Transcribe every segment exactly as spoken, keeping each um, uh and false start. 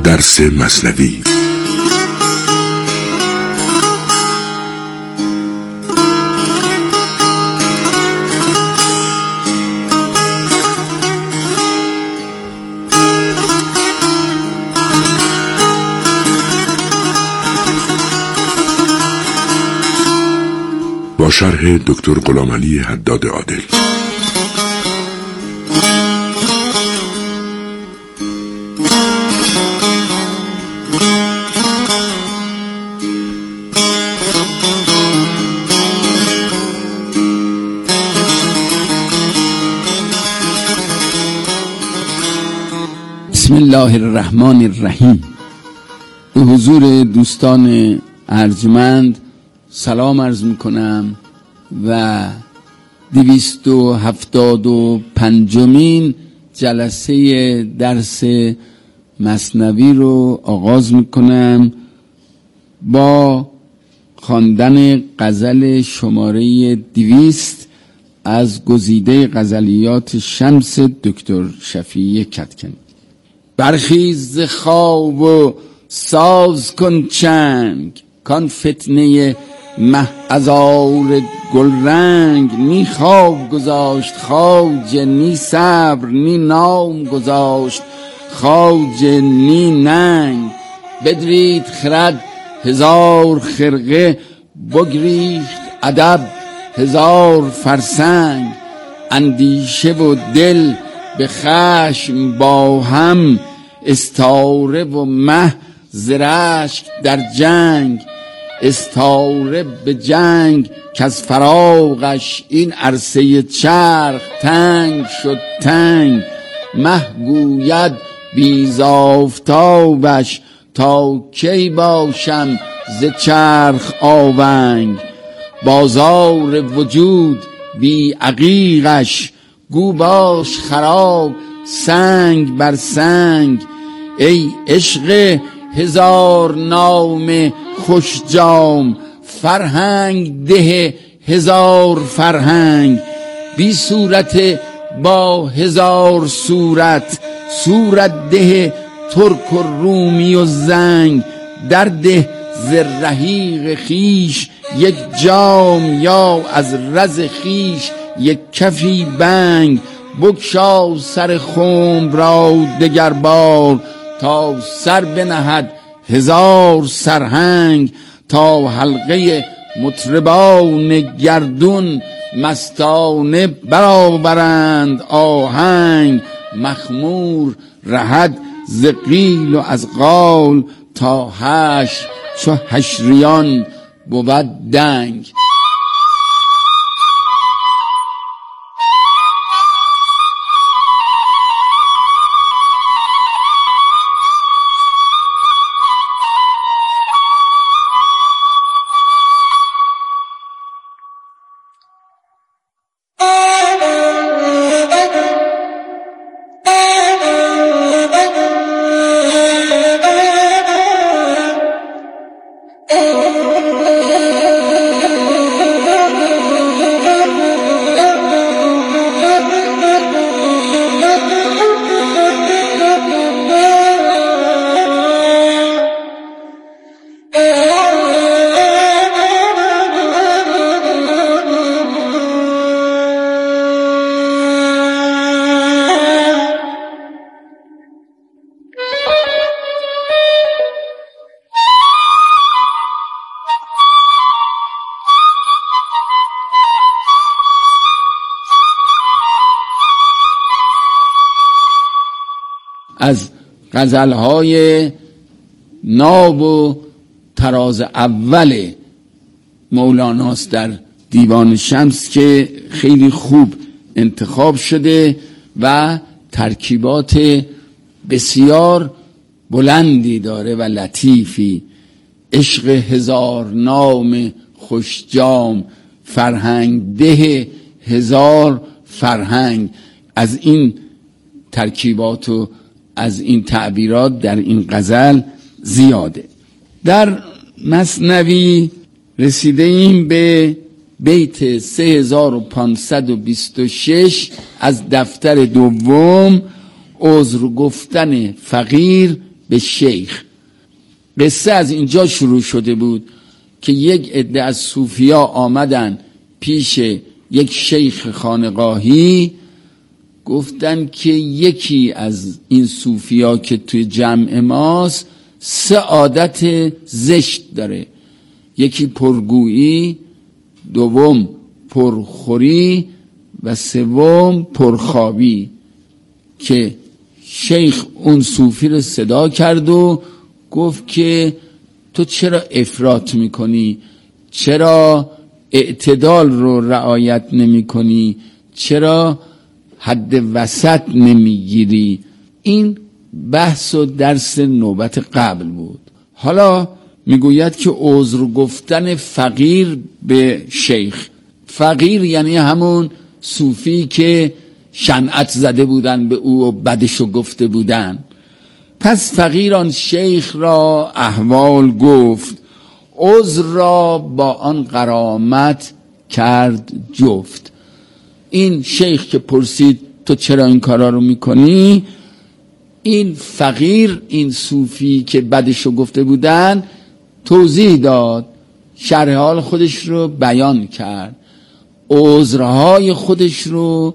درس مثنوی. با شرح دکتر غلامعلی حداد عادل. بسم الله الرحمن الرحیم. به حضور دوستان ارجمند سلام عرض میکنم و دویست و هفتاد و پنجمین جلسه درس مثنوی رو آغاز میکنم با خواندن غزل شماره دویست از گزیده غزلیات شمس دکتر شفیع کدکنی. برخیز ز خواب و ساز کن چنگ، کان فتنه مه ازار گل رنگ. نی خواب گذاشت خواجه، نی صبر نی نام گذاشت خواجه، نی ننگ. بدرید خرد هزار خرقه، بگریخت ادب هزار فرسنگ. اندیشه و دل به خشم با هم، استاره و مه ز رشک در جنگ. استاره به جنگ که از فراغش، این عرصه چرخ تنگ شد تنگ. مه گوید بی ز آفتابش، تا کی باشم ز چرخ آونگ. بازار وجود بی عقیقش، گو باش خراب سنگ بر سنگ. ای عشق هزار نام خوش جام، فرهنگ ده هزار فرهنگ. بی صورت با هزار صورت، صورت ده ترک و رومی و زنگ. درده ز رحیق خیش یک جام، یا از رز خیش یک کفی بنگ. بگشا سر خنب را دگر بار، تا سر بنهد هزار سرهنگ. تا حلقه مطربان گردون، مستانه برآورند آهنگ. مخمور رهد ز قیل و از قال، تا حشر چو حشریان بود دنگ. از غزلهای ناب و تراز اول مولاناست در دیوان شمس که خیلی خوب انتخاب شده و ترکیبات بسیار بلندی داره و لطیفی. عشق هزار نام خوش جام، فرهنگ ده هزار فرهنگ. از این ترکیبات و از این تعبیرات در این غزل زیاده. در مثنوی رسیده ایم به بیت سه هزار و پانصد و بیست و شش از دفتر دوم، عذر گفتن فقیر به شیخ. قصه از اینجا شروع شده بود که یک عده از صوفیا آمدن پیش یک شیخ خانقاهی، گفتن که یکی از این صوفیا که توی جمع ماست سه عادت زشت داره، یکی پرگویی، دوم پرخوری و سوم پرخوابی. که شیخ اون صوفی رو صدا کرد و گفت که تو چرا افراط میکنی؟ چرا اعتدال رو رعایت نمی کنی؟ چرا حد وسط نمیگیری؟ این بحث و درس نوبت قبل بود. حالا میگوید که عذر گفتن فقیر به شیخ. فقیر یعنی همون صوفی که شنعت زده بودن به او و بدشو گفته بودن. پس فقیر آن شیخ را احوال گفت، عذر را با آن غرامت کرد جفت. این شیخ که پرسید تو چرا این کارا رو میکنی، این فقیر، این صوفی که بدشو گفته بودن توضیح داد، شرح حال خودش رو بیان کرد، عذرهای خودش رو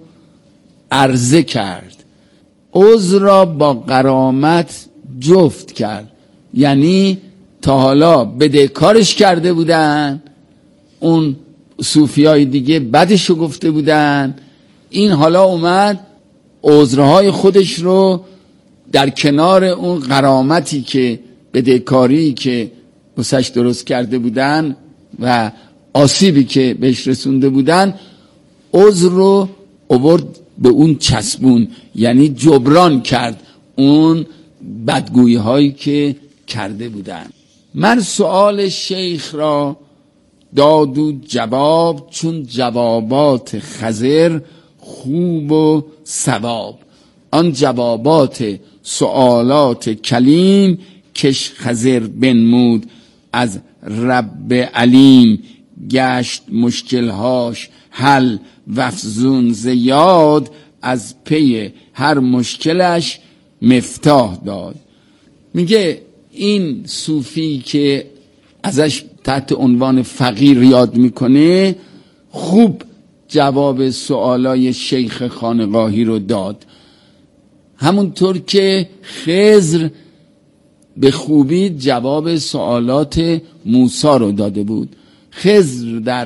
عرضه کرد، عذر را با غرامت جفت کرد. یعنی تا حالا بدهکارش کرده بودن، اون صوفیای دیگه بدشو گفته بودن، این حالا اومد عذرهای خودش رو در کنار اون غرامتی که بدهکاری که واسش درست کرده بودن و آسیبی که بهش رسونده بودن، عذر رو آورد به اون چسبون، یعنی جبران کرد اون بدگویی هایی که کرده بودن. من سؤال شیخ را داد و جواب، چون جوابات خضر خوب و ثواب. آن جوابات سؤالات کلیم کش خضر بنمود، از رب علیم گشت مشکلهاش حل وفزون زیاد، از پی هر مشکلش مفتاح داد. میگه این صوفی که ازش تحت عنوان فقیر یاد میکنه خوب جواب سوالای شیخ خانقاهی رو داد، همونطور که خضر به خوبی جواب سوالات موسی رو داده بود. خضر در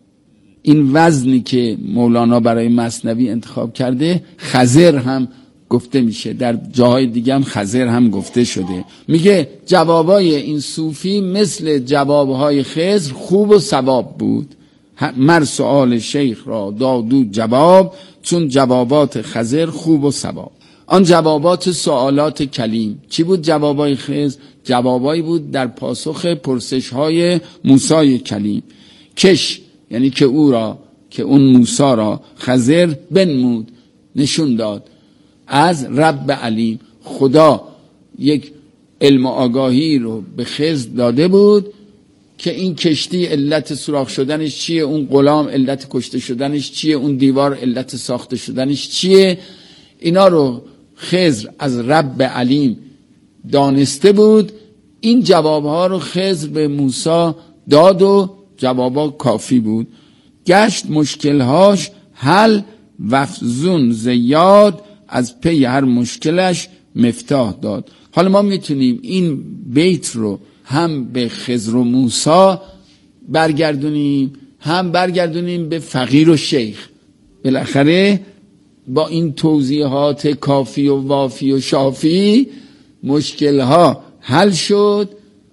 این وزنی که مولانا برای مثنوی انتخاب کرده خضر هم گفته میشه، در جاهای دیگه هم خضر هم گفته شده. میگه جوابای این صوفی مثل جوابهای خضر خوب و ثواب بود. مر سؤال شیخ را دادو جواب، چون جوابات خضر خوب و ثواب. آن جوابات سوالات کلیم چی بود؟ جوابای خضر جوابایی بود در پاسخ پرسش های موسی کلیم. کش یعنی که او را، که اون موسی را خضر بنمود نشون داد، از رب علیم، خدا یک علم و آگاهی رو به خضر داده بود که این کشتی علت سوراخ شدنش چیه، اون غلام علت کشته شدنش چیه، اون دیوار علت ساخته شدنش چیه. اینا رو خضر از رب علیم دانسته بود. این جوابها رو خضر به موسی داد و جوابها کافی بود. گشت مشکلهاش حل وفزون زیاد، از پی هر مشکلش مفتاح داد. حالا ما میتونیم این بیت رو هم به خضر و موسی برگردونیم، هم برگردونیم به فقیر و شیخ. بالاخره با این توضیحات کافی و وافی و شافی مشکلها حل شد.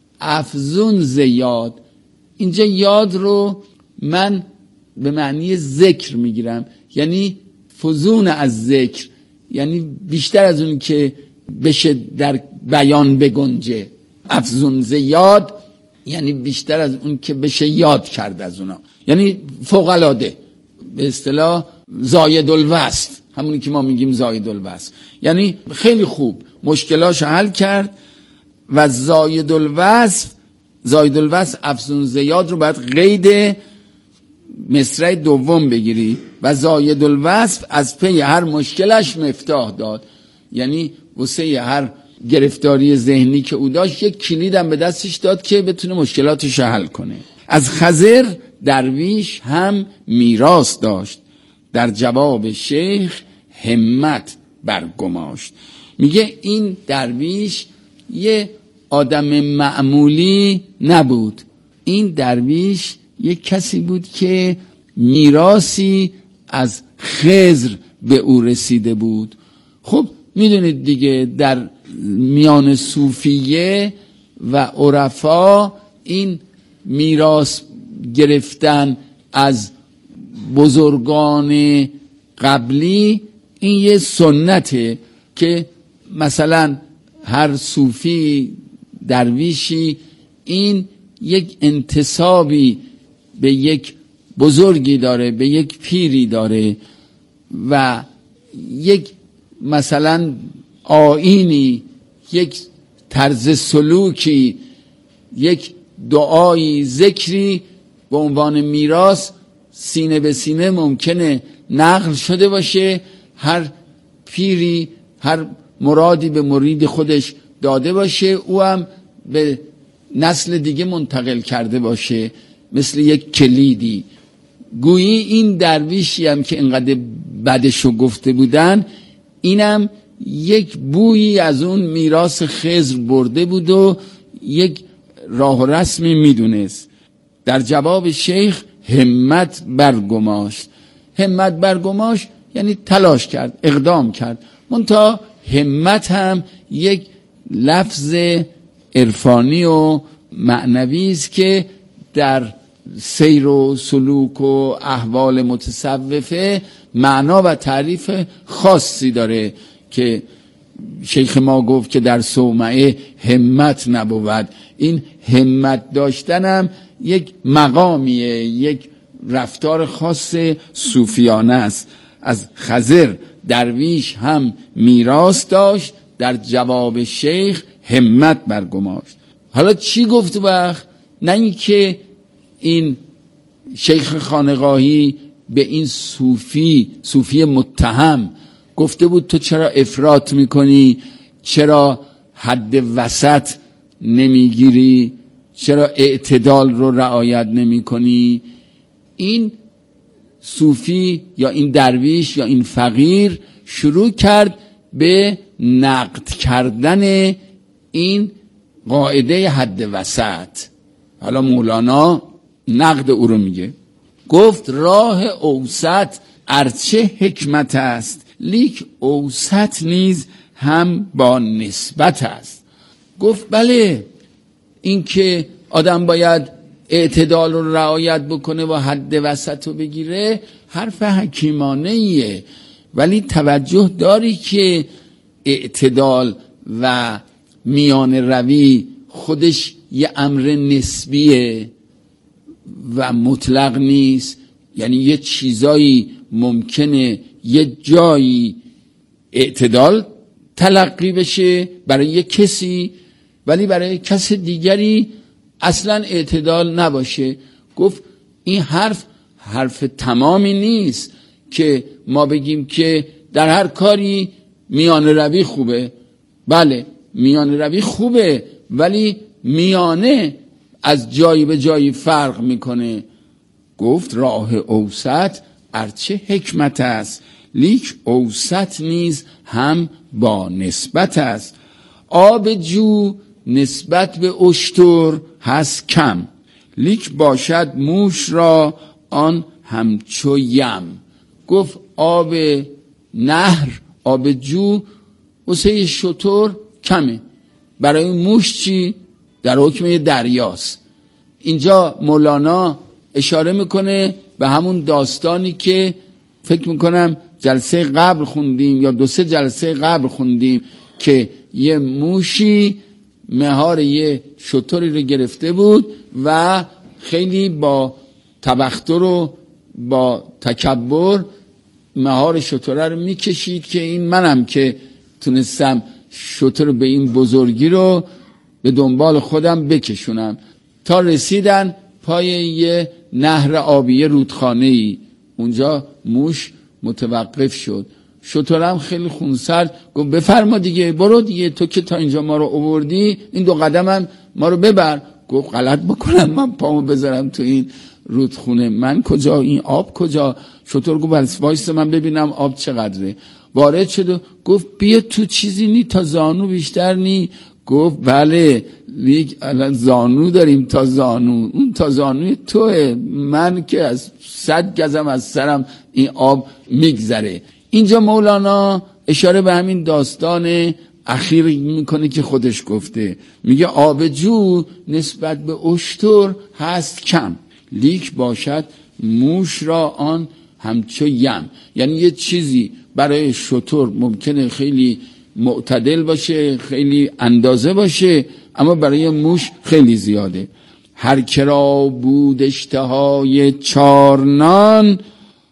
افزون زیاد، اینجا یاد رو من به معنی ذکر میگیرم، یعنی فزون از ذکر، یعنی بیشتر از اون که بشه در بیان بگنجه. افزون زیاد یعنی بیشتر از اون که بشه یاد کرد از اونا، یعنی فوق‌العاده، به اصطلاح زاید الوصف، همونی که ما میگیم زاید الوصف، یعنی خیلی خوب مشکلاشو حل کرد. و زاید الوصف، زاید الوصف افزون زیاد رو باید قید مصرع دوم بگیری. و زاید الوصف از پی هر مشکلش مفتاح داد، یعنی واسه هر گرفتاری ذهنی که او داشت یک کلیدم به دستش داد که بتونه مشکلاتش رو حل کنه. از خضر درویش هم میراث داشت، در جواب شیخ همت برگماشت. میگه این درویش یه آدم معمولی نبود، این درویش یه کسی بود که میراثی از خضر به او رسیده بود. خب میدونید دیگه در میان صوفیه و عرفا این میراث گرفتن از بزرگان قبلی این یه سنته که مثلا هر صوفی درویشی این یک انتسابی به یک بزرگی داره، به یک پیری داره و یک مثلا آیینی، یک طرز سلوکی، یک دعایی، ذکری به عنوان میراث سینه به سینه ممکنه نقل شده باشه، هر پیری هر مرادی به مرید خودش داده باشه، او هم به نسل دیگه منتقل کرده باشه، مثل یک کلیدی. گویی این درویشی هم که اینقدر بدشو گفته بودن، اینم یک بویی از اون میراث خضر برده بود و یک راه و رسمی میدونست. در جواب شیخ همت برگماشت. همت برگماشت یعنی تلاش کرد، اقدام کرد. منتها همت هم یک لفظ عرفانی و معنوی است که در سیر و سلوک و احوال متصوفه معنا و تعریف خاصی داره که شیخ ما گفت که در صومعه همت نبود. این همت داشتنم یک مقامیه، یک رفتار خاص صوفیانه است. از خضر درویش هم میراث داشت، در جواب شیخ همت برگماشت. حالا چی گفت وقت؟ نه این که این شیخ خانقاهی به این صوفی صوفی متهم گفته بود تو چرا افراط میکنی، چرا حد وسط نمیگیری، چرا اعتدال رو رعایت نمیکنی. این صوفی یا این درویش یا این فقیر شروع کرد به نقد کردن این قاعده حد وسط. حالا مولانا نقد او رو میگه، گفت راه اوسط ارچه حکمت است، لیک اوسط نیز هم با نسبت است. گفت بله، این که آدم باید اعتدال رو رعایت بکنه و حد وسط رو بگیره حرف حکیمانه ایه، ولی توجه داری که اعتدال و میان روی خودش یه امر نسبیه و مطلق نیست. یعنی یه چیزایی ممکنه یه جایی اعتدال تلقی بشه برای یه کسی، ولی برای کس دیگری اصلا اعتدال نباشه. گفت این حرف حرف تمامی نیست که ما بگیم که در هر کاری میان روی خوبه. بله میان روی خوبه، ولی میانه از جایی به جایی فرق میکنه. گفت راه اوسط ارچه حکمت است، لیک اوسط نیز هم با نسبت است. آب جو نسبت به اشتر هست کم، لیک باشد موش را آن همچو یم. گفت آب نهر، آب جو واسه شتر کمه، برای موش چی؟ در حکم دریاست. اینجا مولانا اشاره میکنه به همون داستانی که فکر میکنم جلسه قبل خوندیم یا دو سه جلسه قبل خوندیم که یه موشی مهار یه شتری رو گرفته بود و خیلی با تبختر و با تکبر مهار شتره رو میکشید که این منم که تونستم شتر رو به این بزرگی رو به دنبال خودم بکشونم، تا رسیدن پای یه نهر آبی رودخانه‌ای. اونجا موش متوقف شد. شترم خیلی خونسرد گفت بفرما دیگه، برو دیگه، تو که تا اینجا ما رو آوردی این دو قدمم ما رو ببر. گفت غلط بکنم من پامو بذارم تو این رودخونه، من کجا، این آب کجا؟ شتر گفت وایس من ببینم آب چقدره. وارد شد و گفت بیا تو، چیزی نی تا زانو بیشتر نی. گفت بله لیک الان زانو داریم تا زانو، اون تا زانوی توه، من که از صد گزم از سرم این آب میگذره. اینجا مولانا اشاره به همین داستان اخیر میکنه که خودش گفته، میگه آب جو نسبت به اشتر هست کم، لیک باشد موش را آن همچو یم. یعنی یه چیزی برای شتر ممکنه خیلی معتدل باشه، خیلی اندازه باشه، اما برای موش خیلی زیاده. هر کرا بود اشتهای چار نان،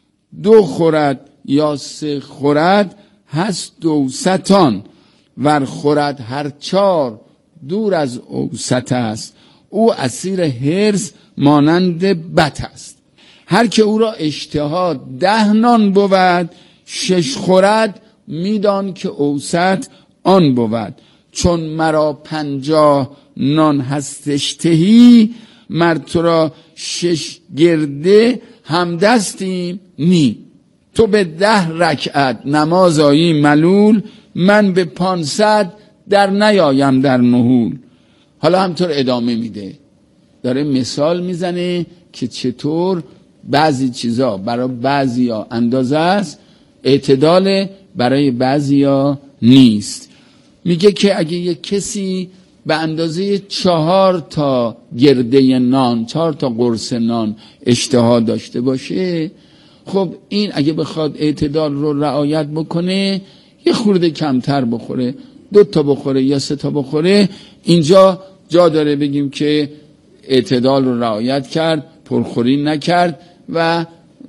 دو خورد یا سه خورد هست دوستان، ور خورد هر چار دور از اوسط است، او اسیر حرص مانند بط است. هر که او را اشتها ده نان بود، شش خورد میدان که اوسط آن بود. چون مرا پنجاه نان هست اشتهی، مر تو را شش گرده هم دستیم نی. تو به ده رکعت نماز آیی ملول، من به پانصد در نیایم در نحول. حالا همطور ادامه میده، داره مثال میزنه که چطور بعضی چیزا برای بعضیا اندازه است، اعتدال برای بعضیا نیست. میگه که اگه یک کسی به اندازه چهار تا گرده نان، چهار تا قرص نان اشتها داشته باشه، خب این اگه بخواد اعتدال رو رعایت بکنه یه خورده کمتر بخوره، دو تا بخوره یا سه تا بخوره، اینجا جا داره بگیم که اعتدال رو رعایت کرد، پرخوری نکرد و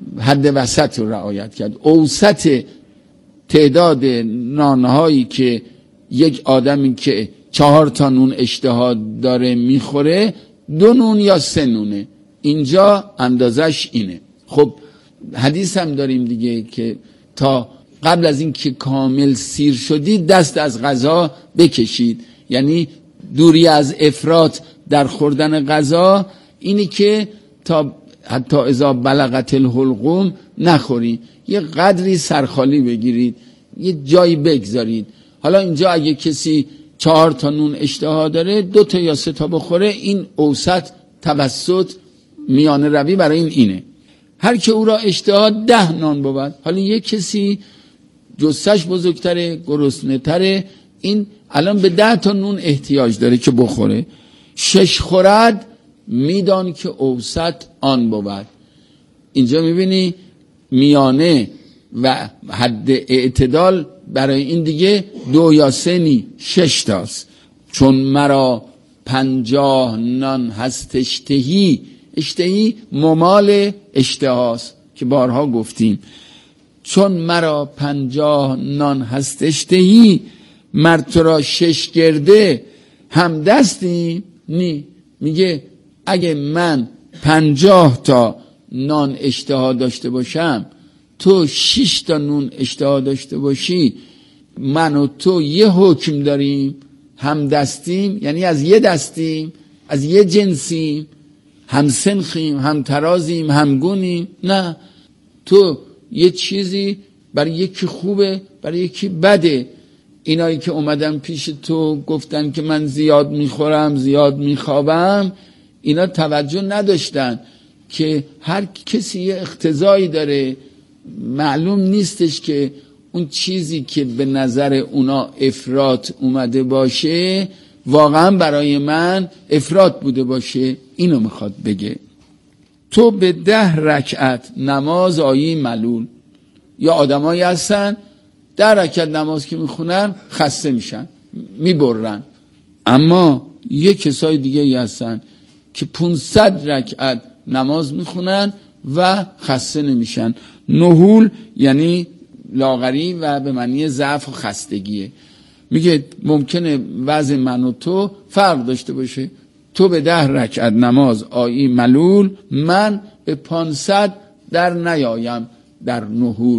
حد وسط رو رعایت کرد. اوسط تعداد نانهایی که یک آدمی که چهار تا نون اشتها داره میخوره دو نون یا سه نونه، اینجا اندازش اینه. خب حدیث هم داریم دیگه که تا قبل از این که کامل سیر شدید دست از غذا بکشید، یعنی دوری از افراط در خوردن غذا، اینی که تا حتی اذا بلغت الحلقوم نخورید، یه قدری سرخالی بگیرید، یه جایی بگذارید. حالا اینجا اگه کسی چهار تا نون اشتها داره دو تا یا سه تا بخوره، این اوسط توسط میانه روی برای این اینه. هر که او را اشتها ده نان بود، حالا یک کسی جثه‌اش بزرگتره، گرسنه تره، این الان به ده تا نون احتیاج داره که بخوره، شش خورد میدان که اوسط آن بود. اینجا میبینی میانه و حد اعتدال برای این دیگه دو یا سه نی، شش تاست. چون مرا پنجاه نان هست اشتهی، اشتهی ممال اشتهاست که بارها گفتیم. چون مرا پنجاه نان هست اشتهی، مر تو را شش گرده هم دستی نی. میگه اگه من پنجاه تا نان اشتها داشته باشم، تو شش تا نون اشتها داشته باشی، من و تو یه حکم داریم، هم دستیم، یعنی از یه دستیم، از یه جنسیم، هم سنخیم، هم ترازیم، هم گونیم. نه، تو یه چیزی برای یکی خوبه، برای یکی بده. اینایی که اومدن پیش تو گفتن که من زیاد میخورم، زیاد میخوابم، اینا توجه نداشتن که هر کسی یه اقتضایی داره، معلوم نیستش که اون چیزی که به نظر اونا افراط اومده باشه واقعا برای من افراط بوده باشه. اینو میخواد بگه. تو به ده رکعت نماز آیی ملول. یا آدمایی هستن ده رکعت نماز که میخونن خسته میشن، میبرن، اما یه کسای دیگه ای هستن که پونصد رکعت نماز میخونن و خسته نمیشن. نحول یعنی لاغری و به معنی ضعف و خستگیه. میگه ممکنه وضع من و تو فرق داشته باشه، تو به ده رکعت نماز آیی ملول، من به پانصد در نیایم در نحول.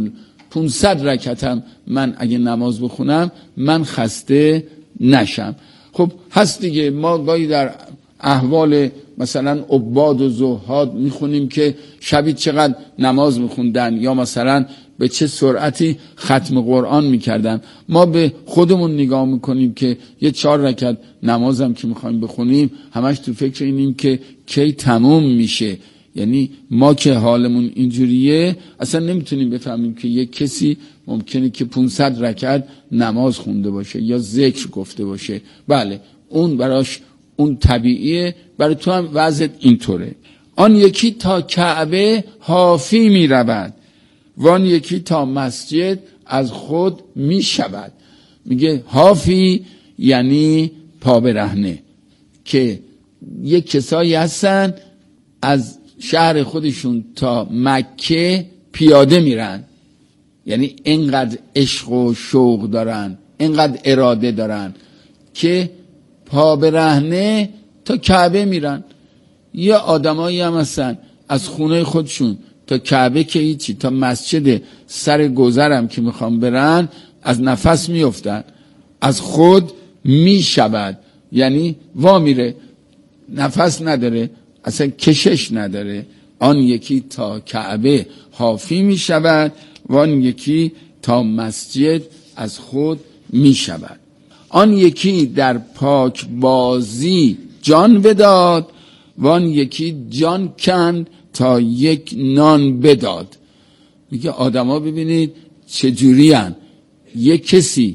پانصد رکعتم من اگه نماز بخونم من خسته نشم. خب هست دیگه، ما گاهی در احوال مثلا عباد و زهاد میخونیم که شبی چقدر نماز میخوندن یا مثلا به چه سرعتی ختم قرآن میکردن. ما به خودمون نگاه میکنیم که یه چهار رکعت نمازم که میخوایم بخونیم همش تو فکر اینیم که کی تموم میشه. یعنی ما که حالمون اینجوریه اصلا نمیتونیم بفهمیم که یک کسی ممکنه که پانصد رکعت نماز خونده باشه یا ذکر گفته باشه. بله اون براش اون طبیعیه، برای تو هم وضعت اینطوره. آن یکی تا کعبه حافی می رود و آن یکی تا مسجد از خود می شود. میگه حافی یعنی پا برهنه، که یک کسایی هستن از شهر خودشون تا مکه پیاده میرن، یعنی اینقدر عشق و شوق دارن، اینقدر اراده دارن که پا برهنه تا کعبه میرن. یا آدمایی هم هستن از خونه خودشون تا کعبه که هیچی، تا مسجد سر گذرم که میخوام برن از نفس میافتن، از خود میشود، یعنی وا میره، نفس نداره، اصلا کشش نداره. آن یکی تا کعبه حافی میشود و آن یکی تا مسجد از خود میشود. آن یکی در پاک بازی جان بداد و آن یکی جان کند تا یک نان بداد. میگه آدما ببینید چجوری هن. یک کسی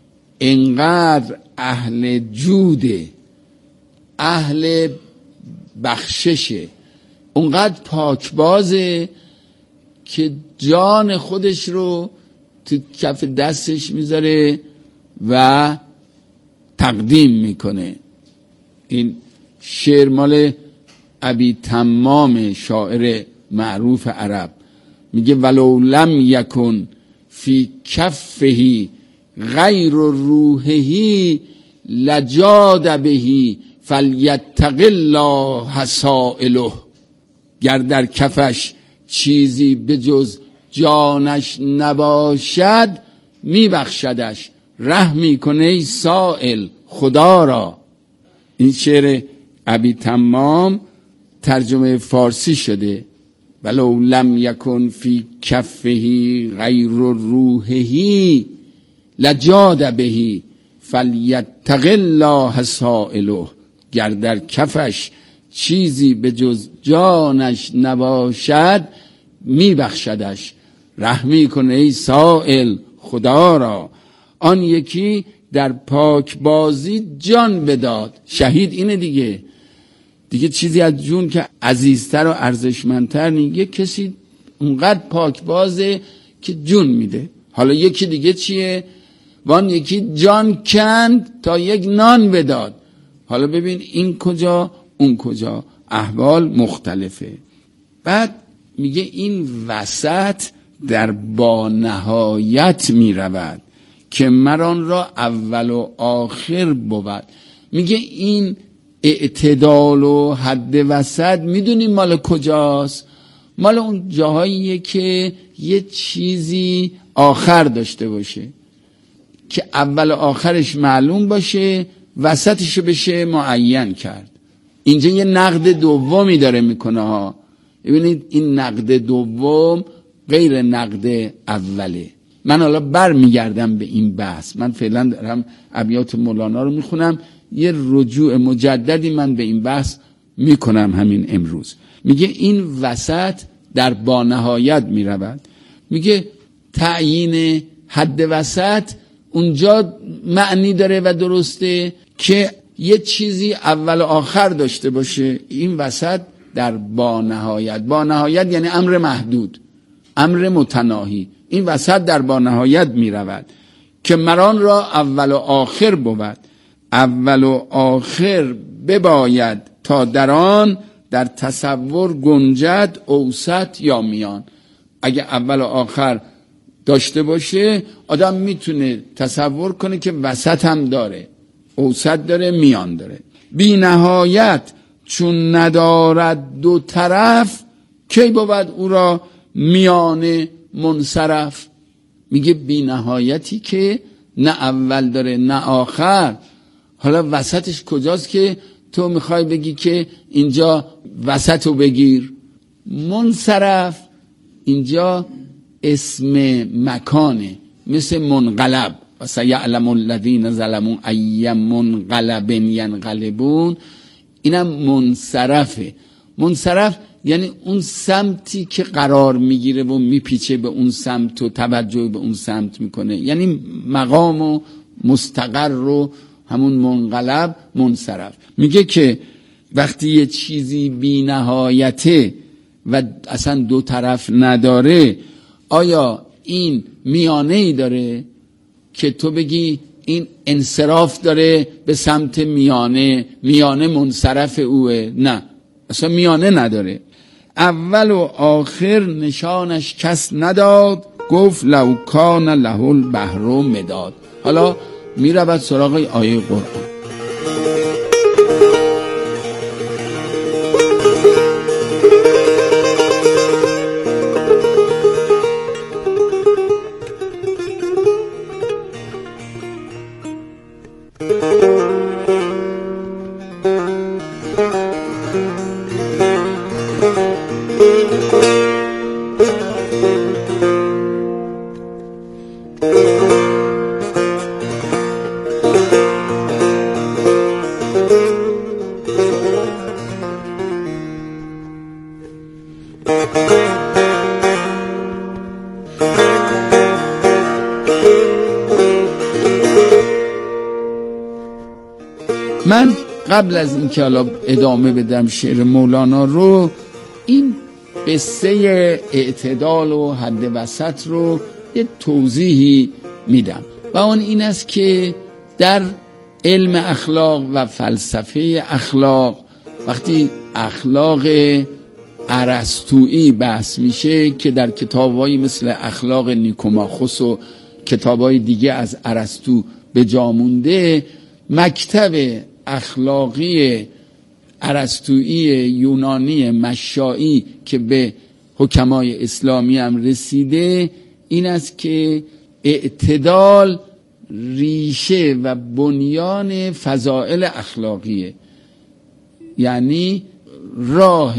انقدر اهل جوده، اهل بخششه، اونقدر پاکبازه که جان خودش رو تو کف دستش میذاره و تقدیم میکنه. این شعر مال ابی تمام شاعر معروف عرب. میگه ولو لم یکن فی کفه غیر روحه لجاد بهی فلیتق الله سائله. گر در کفش چیزی به جز جانش نباشد میبخشدش، رحم میکنه ای سائل خدا را. این شعر ابی تمام ترجمه فارسی شده. ولو لم یکن فی کفه غیر روحه لجاد بهی فلیتق الله سائله. گر در کفش چیزی به جز جانش نباشد میبخشدش، رحمی کنه ای سائل خدا را. آن یکی در پاک بازی جان بداد. شهید اینه دیگه، دیگه چیزی از جون که عزیزتر و ارزشمندتر نیست. یک کسی اونقدر پاک بازه که جون میده. حالا یکی دیگه چیه؟ وان یکی جان کند تا یک نان بداد. حالا ببین این کجا اون کجا، احوال مختلفه. بعد میگه این وسط در با نهایت میرود که مران را اول و آخر بود. میگه این اعتدال و حد وسط میدونیم مال کجاست؟ مال اون جاهاییه که یه چیزی آخر داشته باشه، که اول و آخرش معلوم باشه، وسطشو بشه معین کرد. اینجا یه نقد دومی داره میکنه ها. ببینید این نقد دوم غیر نقد اوله. من حالا بر میگردم به این بحث، من فعلا دارم ابیات مولانا رو میخونم، یه رجوع مجددی من به این بحث میکنم همین امروز. میگه این وسط در با نهایت میرود. میگه تعیین حد وسط اونجا معنی داره و درسته که یه چیزی اول و آخر داشته باشه. این وسط در با نهایت، با نهایت یعنی امر محدود، امر متناهی. این وسط در با نهایت می رود که مران را اول و آخر بود. اول و آخر بباید تا در آن در تصور گنجد اوسط یا میان. اگه اول و آخر داشته باشه آدم میتونه تصور کنه که وسط هم داره، اوسط داره، میان داره. بی نهایت چون ندارد دو طرف کی بود او را میانه منصرف. میگه بی نهایتی که نه اول داره نه آخر. حالا وسطش کجاست که تو میخوای بگی که اینجا وسط رو بگیر؟ منصرف اینجا اسم مکانه، مثل منقلب. و سیعلم الذین ظلموا ای منقلب ینقلبون، اینم منصرفه. منصرف یعنی اون سمتی که قرار میگیره و میپیچه به اون سمت و توجه به اون سمت میکنه، یعنی مقام و مستقر رو همون منقلب منصرف. میگه که وقتی یه چیزی بی نهایته و اصلا دو طرف نداره، آیا این میانه ای داره که تو بگی این انصراف داره به سمت میانه، میانه منصرف اوه؟ نه، اصلا میانه نداره. اول و آخر نشانش کس نداد، گفت لو کان له البحر مداد. حالا می رود سراغ آیه قرآن. من قبل از اینکه حالا ادامه بدم شعر مولانا رو، این قصه اعتدال و حد وسط رو یه توضیحی میدم و اون این است که در علم اخلاق و فلسفه اخلاق، وقتی اخلاق ارسطویی بحث میشه که در کتابایی مثل اخلاق نیکوماخوس و کتابای دیگه از ارسطو به جا مونده، مکتب اخلاقی ارسطویی یونانی مشائی که به حکمای اسلامی هم رسیده این است که اعتدال ریشه و بنیان فضائل اخلاقیه، یعنی راه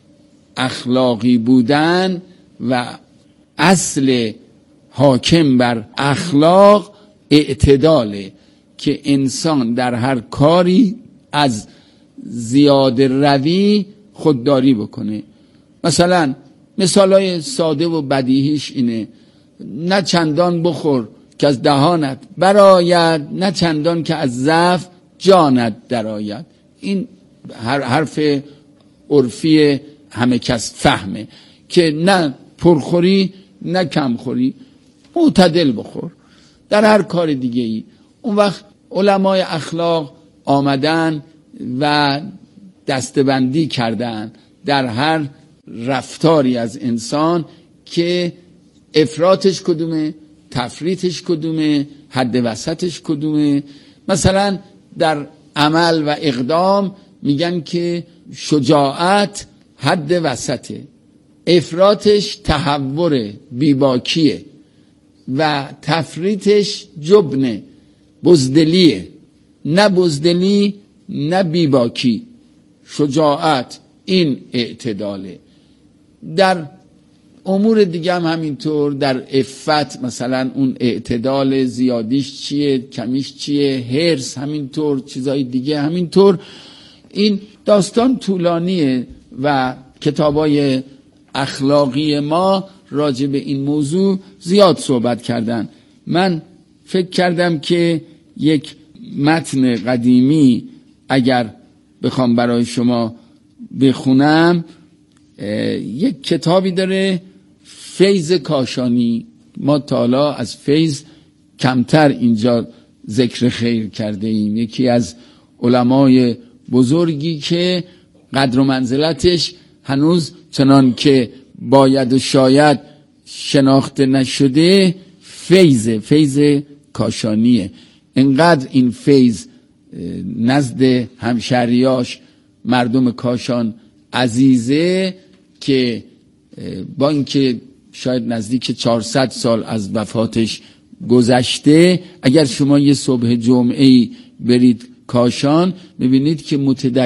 اخلاقی بودن و اصل حاکم بر اخلاق اعتداله که انسان در هر کاری از زیاده روی خودداری بکنه. مثلا مثالای ساده و بدیهیش اینه: نه چندان بخور که از دهانت برآید، نه چندان که از ضعف جانت درآید. این هر حرف عرفی همه کس فهمه که نه پرخوری نه کمخوری، معتدل بخور در هر کار دیگه ای. اون وقت علمای اخلاق آمدن و دستبندی کردن در هر رفتاری از انسان که افراطش کدومه، تفریطش کدومه، حد وسطش کدومه. مثلا در عمل و اقدام میگن که شجاعت حد وسطه، افراطش تهوره، بیباکیه، و تفریطش جبنه، بزدلیه. نه بزدلی نه بیباکی، شجاعت، این اعتداله. در امور دیگه هم همینطور. در عفت مثلا اون اعتدال، زیادیش چیه کمیش چیه، حرص همینطور، چیزای دیگه همینطور. این داستان طولانیه و کتابای اخلاقی ما راجع به این موضوع زیاد صحبت کردن. من فکر کردم که یک متن قدیمی اگر بخوام برای شما بخونم، یک کتابی داره فیض کاشانی. ما تا حالا از فیض کمتر اینجا ذکر خیر کرده ایم. یکی از علمای بزرگی که قدر و منزلتش هنوز چنان که باید و شاید شناخته نشده، فیض فیض کاشانیه. انقدر این فیض نزد همشهریاش مردم کاشان عزیزه که با اینکه شاید نزدیک چهارصد سال از وفاتش گذشته. اگر شما یه صبح جمعه‌ای برید کاشان، ببینید که متدین